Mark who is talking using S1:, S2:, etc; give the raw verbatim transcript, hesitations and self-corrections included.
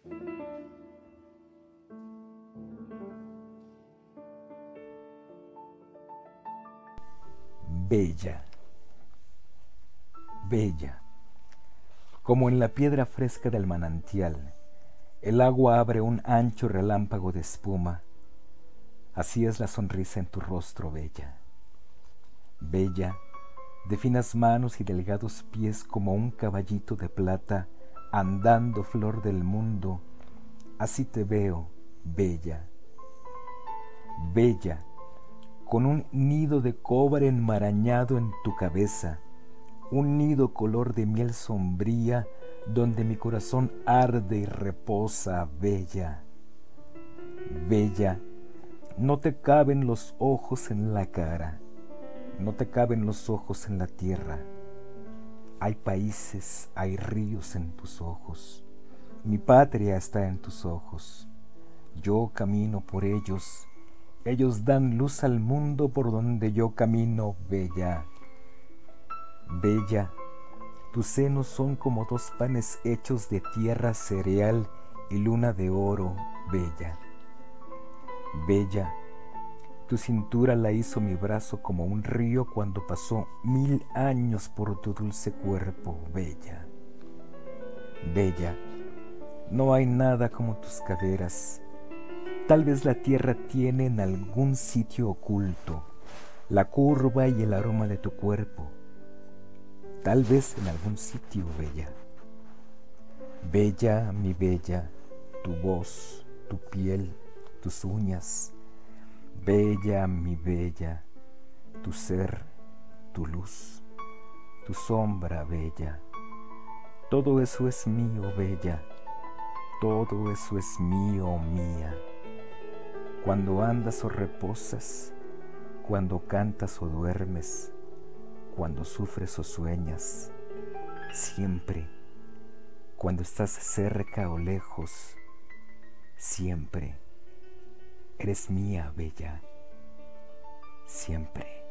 S1: Bella, bella, como en la piedra fresca del manantial, el agua abre un ancho relámpago de espuma, así es la sonrisa en tu rostro, bella. Bella, de finas manos y delgados pies como un caballito de plata, andando flor del mundo, así te veo, bella. Bella, con un nido de cobre enmarañado en tu cabeza, un nido color de miel sombría, donde mi corazón arde y reposa, bella. Bella, no te caben los ojos en la cara, no te caben los ojos en la tierra. Hay países, hay ríos en tus ojos, mi patria está en tus ojos. Yo camino por ellos, ellos dan luz al mundo por donde yo camino, bella. Bella, tus senos son como dos panes hechos de tierra, cereal y luna de oro, bella. Bella, tu cintura la hizo mi brazo como un río cuando pasó mil años por tu dulce cuerpo, bella. Bella, no hay nada como tus caderas. Tal vez la tierra tiene en algún sitio oculto la curva y el aroma de tu cuerpo. Tal vez en algún sitio, bella. Bella, mi bella, tu voz, tu piel, tus uñas. Bella, mi bella, tu ser, tu luz, tu sombra, bella. Todo eso es mío, bella. Todo eso es mío, mía. Cuando andas o reposas, cuando cantas o duermes, cuando sufres o sueñas, siempre, cuando estás cerca o lejos, siempre, eres mía, bella, siempre.